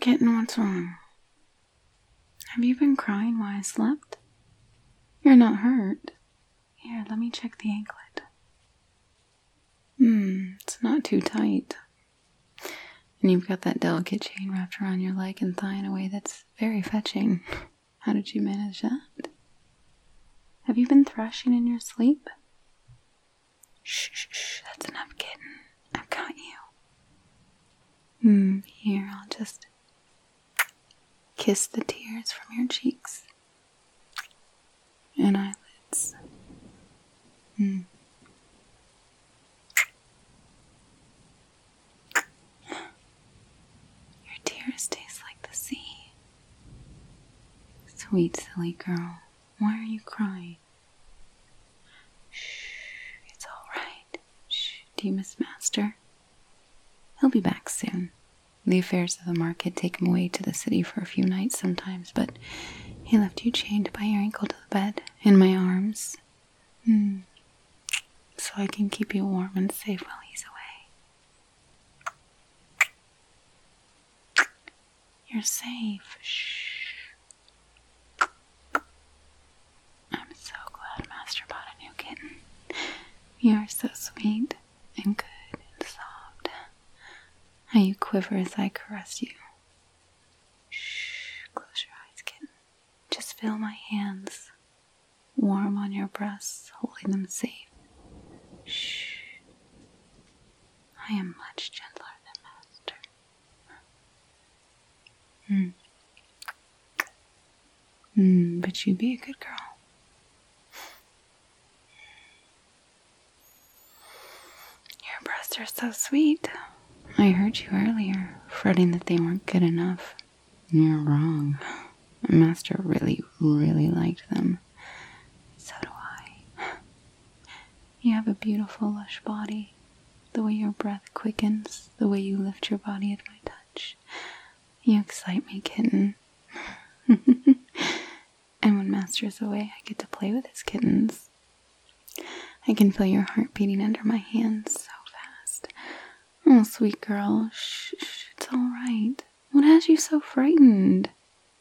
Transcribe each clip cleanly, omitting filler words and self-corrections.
Kitten, what's wrong? Have you been crying while I slept? You're not hurt. Here, let me check the anklet. It's not too tight. And you've got that delicate chain wrapped around your leg and thigh in a way that's very fetching. How did you manage that? Have you been thrashing in your sleep? Shh, that's enough, kitten. I've got you. Here, I'll just kiss the tears from your cheeks and eyelids. Your tears taste like the sea. Sweet, silly girl, why are you crying? Shh, it's all right. Shh, do you miss Master? He'll be back soon. The affairs of the market take him away to the city for a few nights sometimes, but he left you chained by your ankle to the bed, in my arms. So I can keep you warm and safe while he's away. You're safe. Shh. I'm so glad Master bought a new kitten. You're so sweet and good and soft. How you quiver as I caress you. Shh, close your eyes, kitten. Just feel my hands warm on your breasts, holding them safe. Shh. I am much gentler than Master. But you be a good girl. Your breasts are so sweet. I heard you earlier, fretting that they weren't good enough. You're wrong. Master really, really liked them. So do I. You have a beautiful, lush body. The way your breath quickens, the way you lift your body at my touch. You excite me, kitten. And when Master's away, I get to play with his kittens. I can feel your heart beating under my hands so fast. Oh, sweet girl, shh, it's all right. What has you so frightened?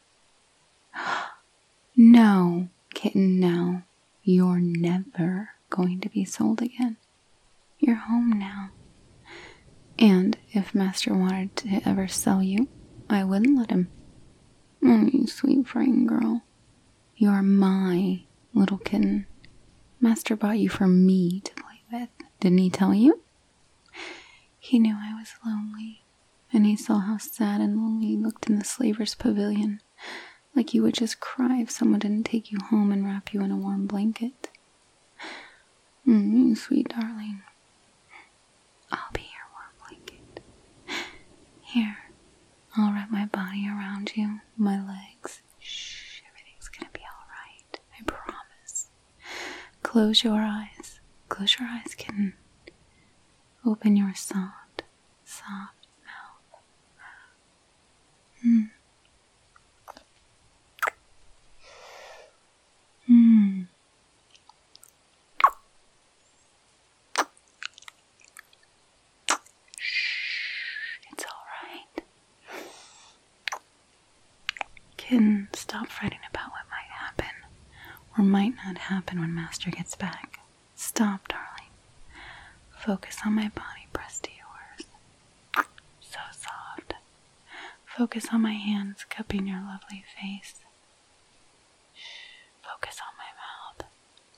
No, kitten, no. You're never going to be sold again. You're home now. And if Master wanted to ever sell you, I wouldn't let him. Oh, you sweet frightened girl. You're my little kitten. Master bought you for me to play with. Didn't he tell you? He knew I was lonely, and he saw how sad and lonely you looked in the slaver's pavilion, like you would just cry if someone didn't take you home and wrap you in a warm blanket. You sweet darling. I'll be your warm blanket. Here, I'll wrap my body around you, my legs. Shh, everything's gonna be alright. I promise. Close your eyes. Close your eyes, kitten. Open your soft mouth. It's all right. Kitten, stop fretting about what might happen or might not happen when Master gets back. Stop, darling. Focus on my body pressed to yours. So soft. Focus on my hands cupping your lovely face. Focus on my mouth.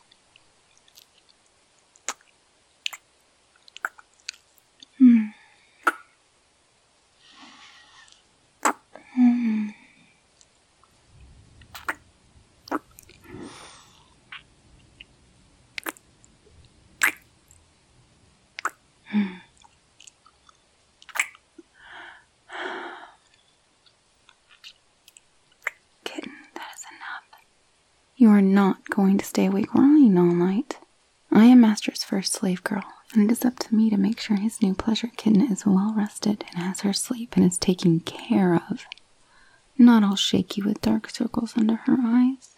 Kitten, that is enough. You are not going to stay awake crying all night. I am Master's first slave girl, and it is up to me to make sure his new pleasure kitten is well rested and has her sleep and is taken care of. Not all shaky with dark circles under her eyes.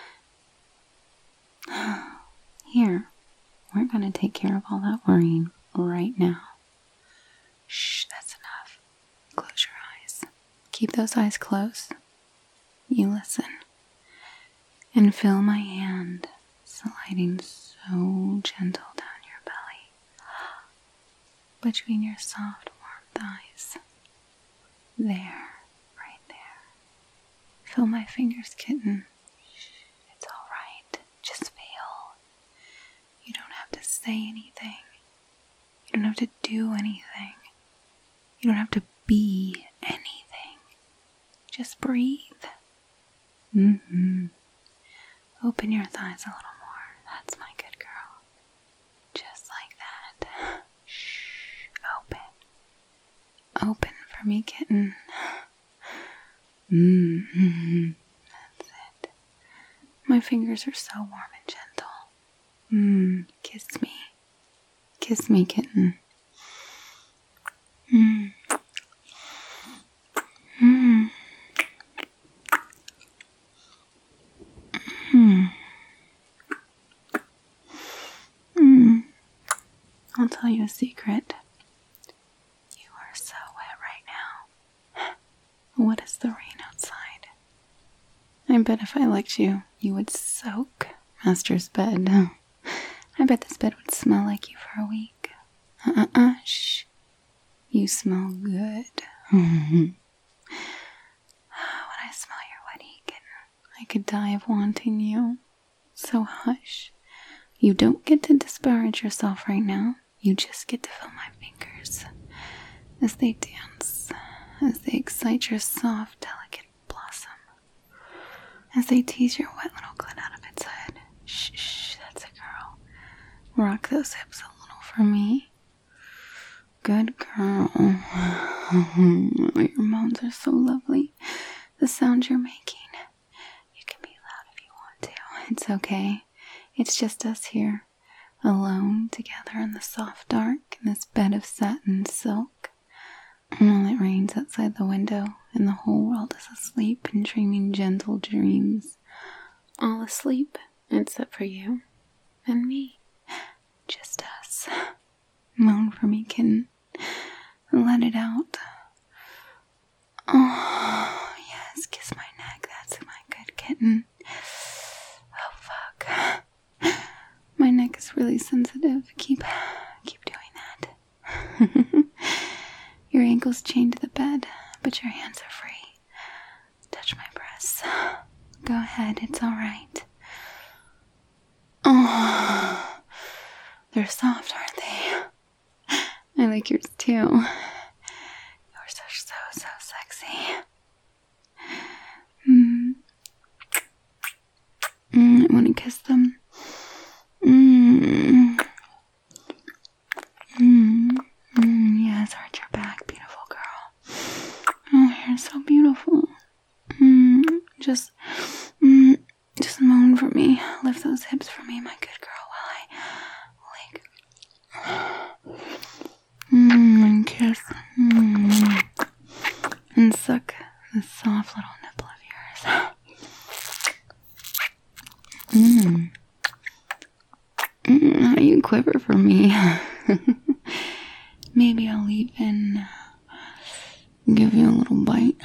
Here, we're going to take care of all that worrying right now. Shh, that's enough. Close your eyes. keep those eyes closed. You listen. And feel my hand sliding so gentle down your belly, between your soft, warm thighs. There, right there. Feel my fingers, kitten. It's alright. Just feel. You don't have to say anything. You don't have to do anything. You don't have to be anything. Just breathe. Open your thighs a little more. That's my good girl. Just like that. Shh. Open. Open for me, kitten. That's it. My fingers are so warm and gentle. Kiss me. Kiss me, kitten. I'll tell you a secret. You are so wet right now. What is the rain outside? I bet if I licked you, you would soak Master's bed. I bet this bed would smell like you for a week. Shh. You smell good. When I smell your wet kitten, I could die of wanting you. So hush. You don't get to disparage yourself right now. You just get to feel my fingers as they dance, as they excite your soft, delicate blossom, as they tease your wet little clit out of its head. Shh, that's a girl. Rock those hips a little for me. Good girl. Your moans are so lovely. The sounds you're making. You can be loud if you want to. It's okay. It's just us here. Alone, together in the soft dark, in this bed of satin silk. While it rains outside the window, and the whole world is asleep and dreaming gentle dreams. All asleep, except for you and me. Just us. Moan for me, kitten. Let it out. Oh, yes, kiss my neck. That's my good kitten. Oh, fuck. My neck is really sensitive. Keep doing that. Your ankle's chained to the bed, but your hands are free. Touch my breasts. Go ahead, it's alright. Oh, they're soft, aren't they? I like yours too. Yours are so sexy. I want to kiss them. Yes, arch your back, beautiful girl. Oh, you're so beautiful. Just moan for me. Lift those hips for me, my good girl, while I lick. And kiss. And suck the soft little nipple of yours. How you quiver for me. Maybe I'll even give you a little bite.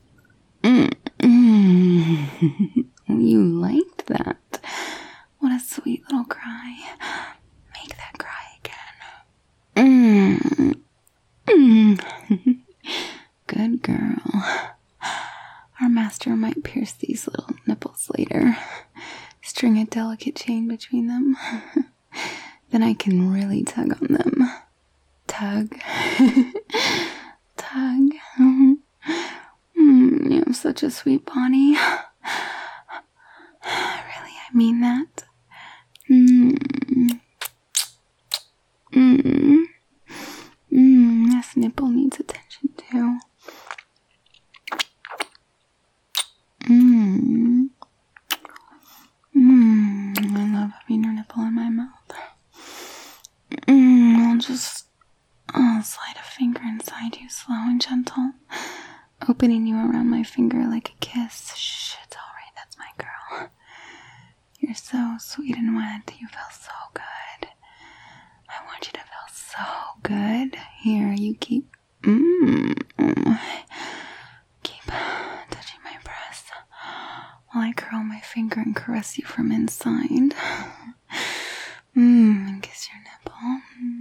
You liked that. What a sweet little cry. Make that cry again. Good girl. Our master might pierce these little nipples later. String a delicate chain between them. Then I can really tug on them. Tug. Tug. You have such a sweet body. Really, I mean that. This nipple needs attention too. I love having your nipple in my mouth. I'll just slide a finger inside you, slow and gentle, opening you around my finger like a kiss. Shh, it's alright, that's my girl. You're so sweet and wet. You feel so good. I want you to feel so good. Here, you keep finger and caress you from inside. And kiss your nipple.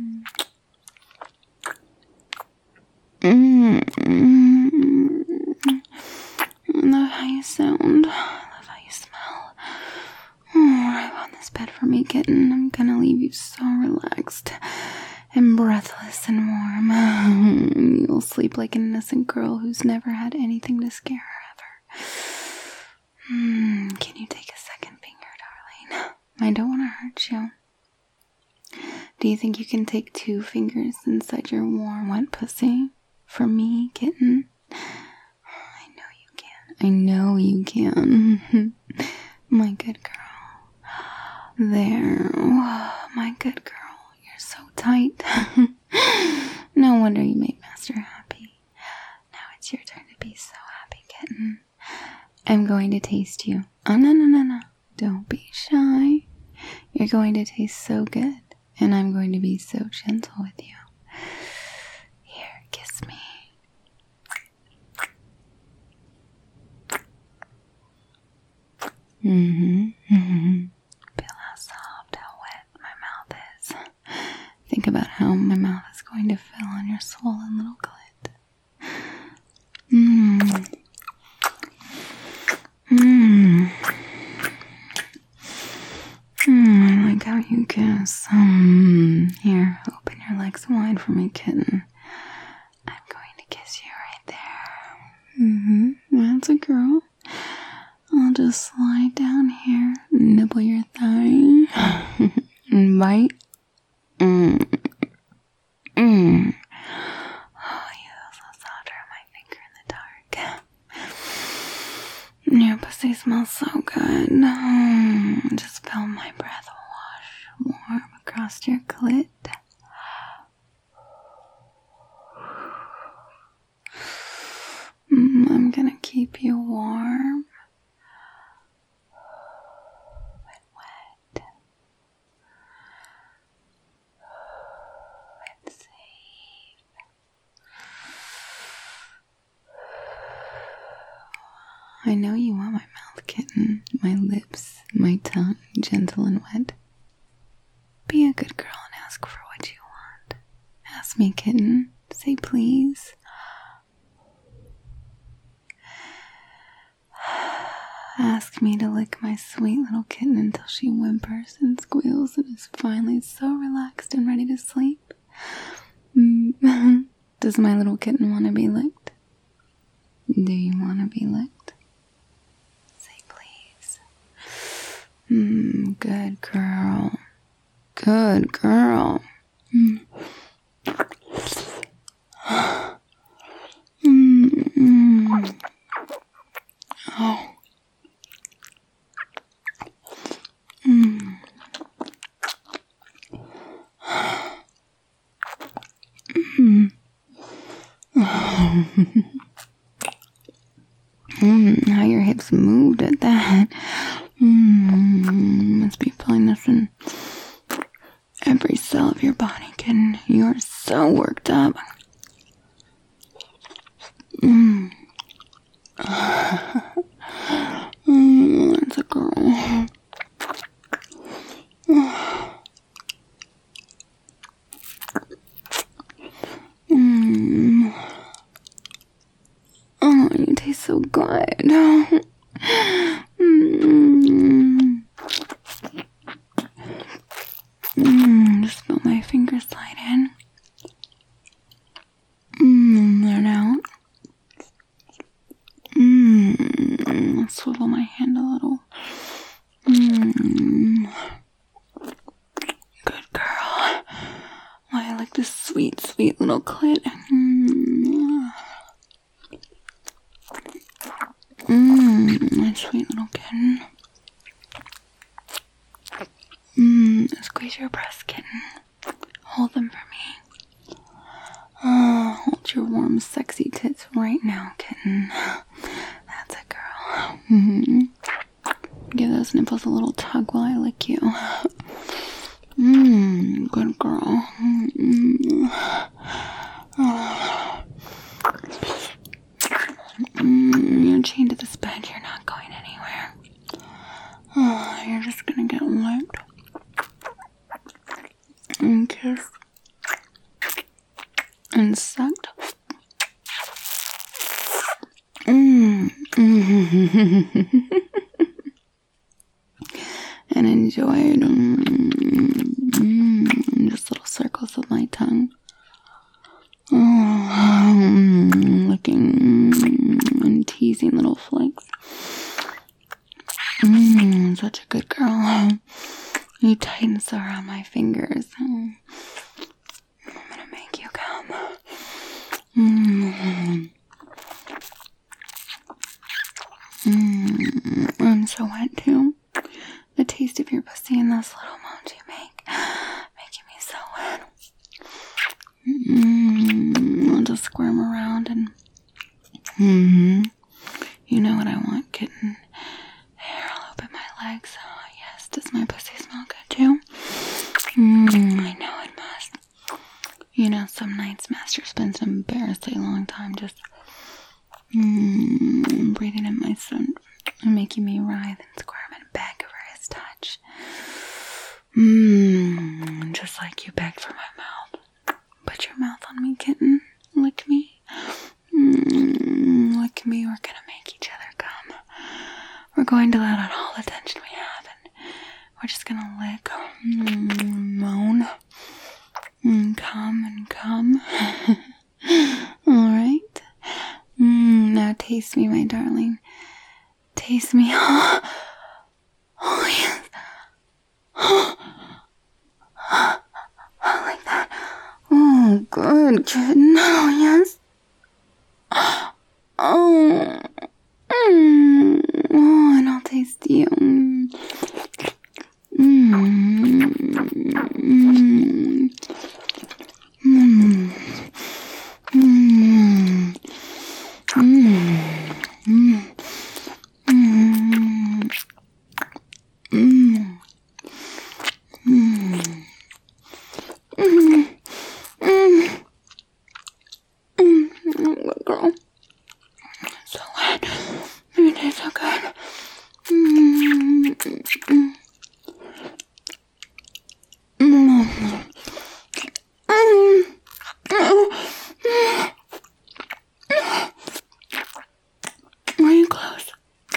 I love how you sound. I love how you smell. Arrive on this bed for me, kitten. I'm gonna leave you so relaxed and breathless and warm. You'll sleep like an innocent girl who's never had anything to scare her ever. Can you take a second finger, darling? I don't want to hurt you. Do you think you can take 2 fingers inside your warm, wet pussy? For me, kitten? I know you can. My good girl. There. Oh, my good girl. You're so tight. No wonder you made Master happy. Now it's your turn to be so happy, kitten. I'm going to taste you. Oh, no. Don't be shy. You're going to taste so good. And I'm going to be so gentle with you. Here, kiss me. Feel how soft, how wet my mouth is. Think about how my mouth is going to fill on your swollen little clit. I like how you kiss. Here, open your legs wide for me, kitten. I'm going to kiss you right there. That's a girl. I'll just slide down here, nibble your thigh, and bite. Oh, you feel so soft on my finger in the dark. Your pussy smells so good. Just feel my breath wash warm across your clit. I'm gonna keep you warm. I know you want my mouth, kitten, my lips, my tongue, gentle and wet. Be a good girl and ask for what you want. Ask me, kitten. Say please. Ask me to lick my sweet little kitten until she whimpers and squeals and is finally so relaxed and ready to sleep. Does my little kitten want to be licked? Do you want to be licked? Good girl. Good girl. Oh. How your hips moved at that. Must be feeling this in every cell of your body, kitten. You are so worked up. That's a girl. Oh, you taste so good. Just feel my fingers slide in. And then out. Swivel my hand a little. Good girl. Why, I like this sweet, sweet little clit. My sweet little kitten. Squeeze your breasts, kitten. Hold them for me. Hold your warm, sexy tits right now, kitten. That's a girl. Give those nipples a little tug while I lick you. Good girl. You're chained to this bed. You're not going anywhere. You're just gonna get licked and kissed and sucked. And enjoyed just little circles of my tongue. Licking and teasing little flakes. Such a good girl. You tighten so around my fingers. I'm gonna make you come. I'm so wet too. The taste of your pussy and those little moans you make, making me so wet. I'll just squirm around and you know what I want, kitten. Hair all over my legs. Oh yes, does my pussy smell good too? I know it must. You know, some nights Master spends an embarrassingly long time just breathing in my scent and making me writhe and squirm and beg for his touch. Just like you begged for my mouth. Put your mouth on me, kitten. Lick me. Lick me. We're gonna make each other come. We're going to let out all the tension we have, and we're just gonna lick, moan, come and come. Alright? Now taste me, my darling. Taste me. Oh, yes. Like that. Oh, good, kitten. Oh, yes. Oh, and I'll taste you. Good girl. So wet. It tastes so good. Are you close?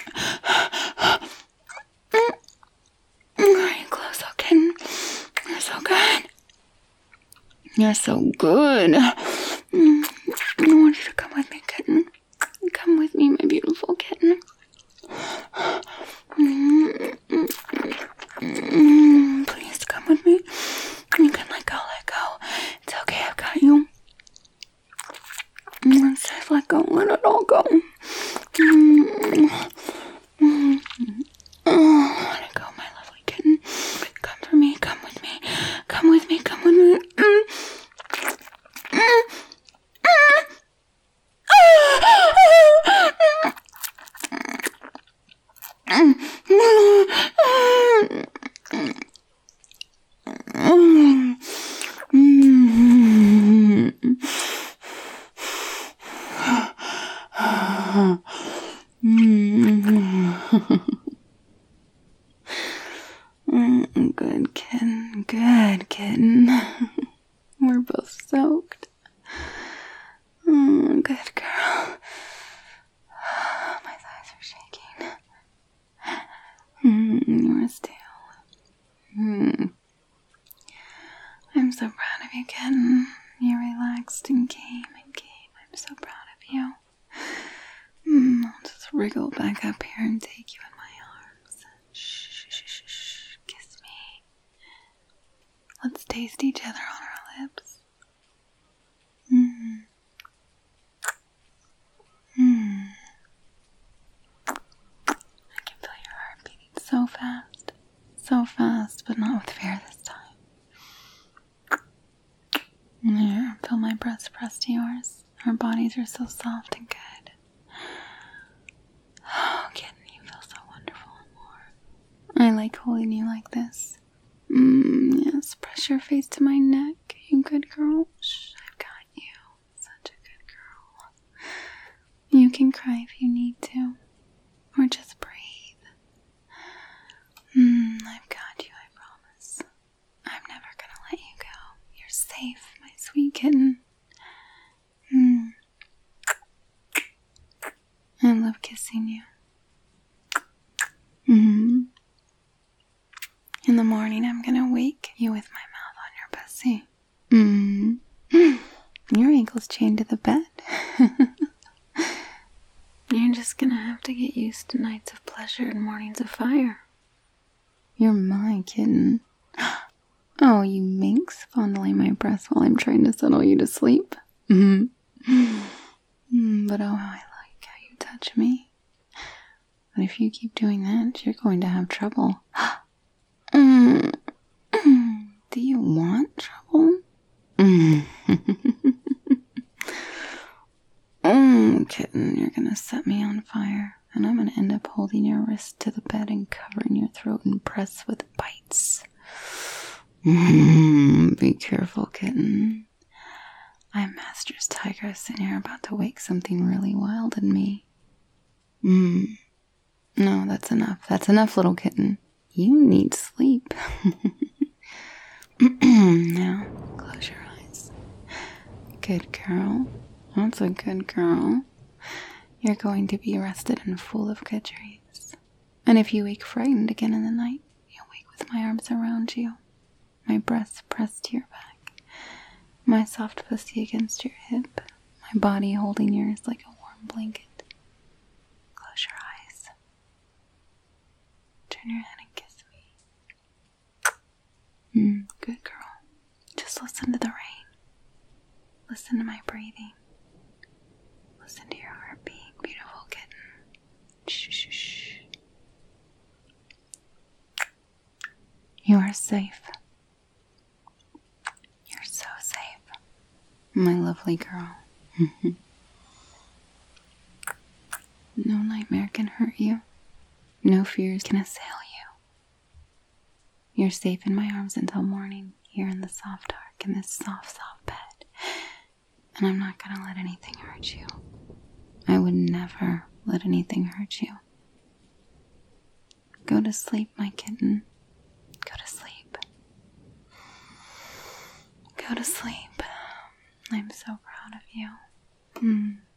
Are you close, okay? You're so good. You're so good. I want you to come with me, kitten. Come with me, my beautiful kitten. Please come with me. You can let go. It's okay, I've got you. Once I've let go, let it all go. Let it go, my lovely kitten. Come for me, come with me. Come with me, come with me. Good kitten, good kitten. We're both soaked. Good girl. My thighs are shaking. Yours too. I'm so proud of you, kitten. You relaxed and came. I'm so proud of you. I'll just wriggle back up here and take you in my arms. Shh. Kiss me. Let's taste each other on our lips. I can feel your heart beating so fast. So fast, but not with fear this time. There, feel my breasts pressed to yours. Our bodies are so soft and good. Oh, kitten, you feel so wonderful and warm. I like holding you like this. Yes, press your face to my neck. You good girl. Shh, I've got you. Such a good girl. You can cry if you need to. Or just breathe. the morning, I'm gonna wake you with my mouth on your pussy. Your ankle's chained to the bed. You're just gonna have to get used to nights of pleasure and mornings of fire. You're my kitten. Oh, you minx, fondling my breast while I'm trying to settle you to sleep. But oh, how I like how you touch me. But if you keep doing that, you're going to have trouble. Do you want trouble? Kitten, you're gonna set me on fire, and I'm gonna end up holding your wrist to the bed and covering your throat and breasts with bites. Be careful, kitten. I'm Master's tigress, and you're about to wake something really wild in me. No, that's enough. That's enough, little kitten. You need sleep. Now, close your eyes. Good girl. That's a good girl. You're going to be rested and full of good dreams. And if you wake frightened again in the night, you'll wake with my arms around you, my breasts pressed to your back, my soft pussy against your hip, my body holding yours like a warm blanket. Close your eyes. Turn your head and kiss me. Good girl. Just listen to the rain. Listen to my breathing. Listen to your heartbeat, beautiful kitten. Shh, shh, shh. You are safe. You're so safe. My lovely girl. No nightmare can hurt you. No fears can assail you. You're safe in my arms until morning, here in the soft dark, in this soft, soft bed. And I'm not gonna let anything hurt you. I would never let anything hurt you. Go to sleep, my kitten. Go to sleep. Go to sleep. I'm so proud of you.